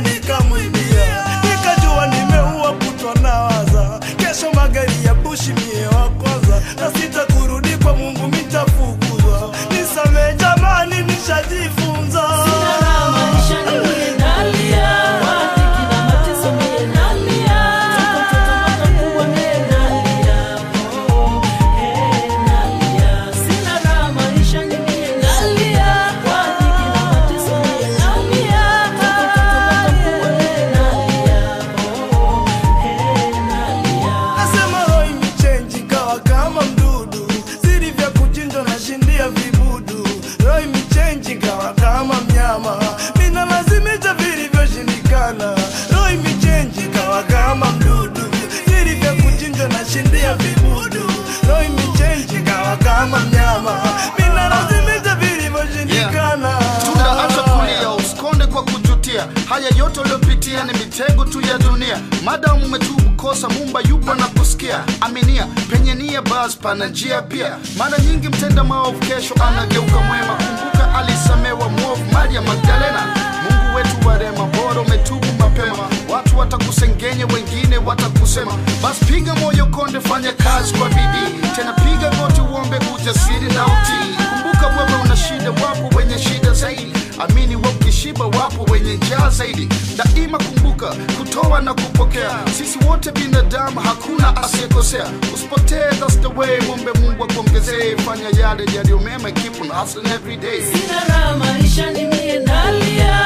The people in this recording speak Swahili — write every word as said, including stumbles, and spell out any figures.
nikamwibia. Nikajua nimeua kutwa nawaza, kesho magari ya bushi mie wa kwanza, na sita kurudi kwa Mungu mitafukuzwa. Nisamehe jamani, nishajifunza. Sina raha maisha ni nalia, wadhiki na mateso mie nalia, toka mtoto mpaka kubwa mie nalia, oh, hey, nalia. Sina raha maisha ni nalia, wadhiki na mateso mie nalia, toka mtoto mpaka kubwa mie nalia, oh, hey, nalia. Nasema roho imechange kawa kama mdudu, siri vya kuchinja na shindia vibudu. Roho imechange kawa kama mnyama, mina lazimisha vilivyoshindikana. Roho imechange kawa kama mdudu, siri vya kuchinja na shindia vibudu. Roho imechange kawa kama mnyama, mina lazimisha vilivyoshindikana. Tunaacha kulia, usikonde kwa kujutia. Haya yote uliopitia ni mitego tu ya dunia. Madamu umetubu kosa, Mumba yupo na kusikia. Aminia, penye nia basi pana njia pia. Mara nyingi mtenda maovu kesho anageuka mwema. Kumbuka alisamewa mwovu Maria Magdalena. Mungu wetu wa rehema, bora umetubu mapema. Watu watakusengenya, wengine watakusema. Basi piga moyo konde, fanya kazi kwa bidii. Tena piga goti uombe ujasiri na utii. Kumbuka wewe una shida, wapo wenye shida zaidi. Amini wewe ukishiba, wapo wenye njaa zaidi. Daima kumbuka kutoa na kupokea. Sisi wote binadamu, hakuna asiyekosea. Usipotee, that's the way. Muombe Mungu akuongezee. Fanya yale yaliyo mema, keep on hustling every day. Sina raha maisha ni mie nalia,